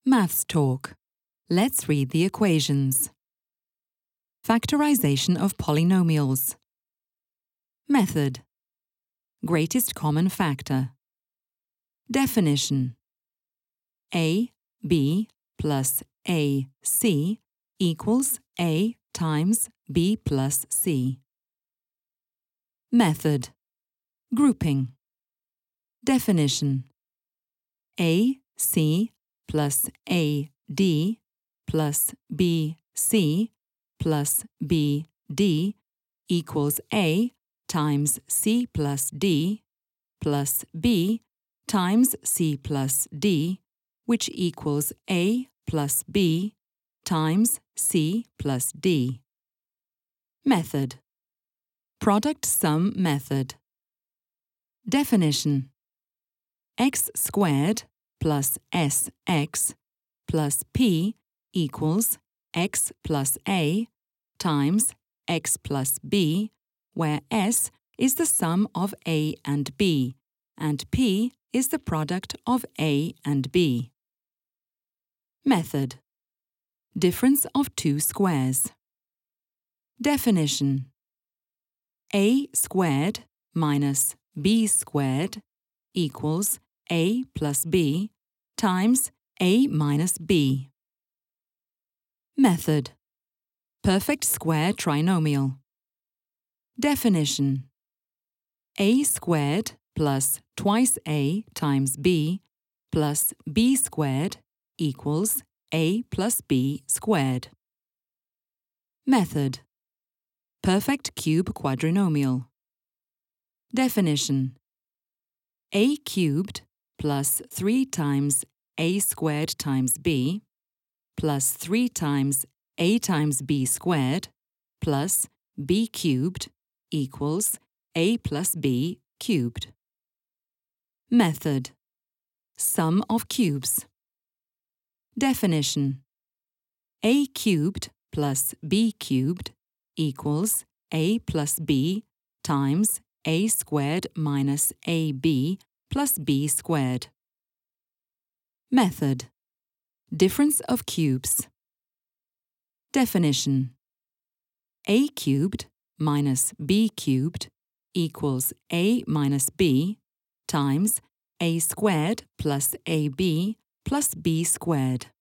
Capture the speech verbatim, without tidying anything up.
Maths Talk. Let's read the equations. Factorization of polynomials. Method. Greatest common factor. Definition. A, B plus A, C equals A times B plus C. Method. Grouping. Definition. A, C plus A, D plus B, C plus B, D equals A times C plus D plus B times C plus D, which equals A plus B times C plus D. Method. Product sum method. Definition. X squared plus S x plus P equals x plus A times x plus B, where S is the sum of A and B, and P is the product of A and B. Method. Difference of two squares. Definition. A squared minus B squared equals A plus B times A minus B. Method. Perfect square trinomial. Definition. A squared plus twice A times B plus B squared equals A plus B squared. Method. Perfect cube quadrinomial. Definition. A cubed plus three times A squared times B plus three times A times B squared plus B cubed equals A plus B cubed. Method. Sum of cubes. Definition. A cubed plus B cubed equals A plus B times A squared minus A B plus B squared. Method. Difference of cubes. Definition. A cubed minus B cubed equals A minus B times A squared plus A B plus B squared.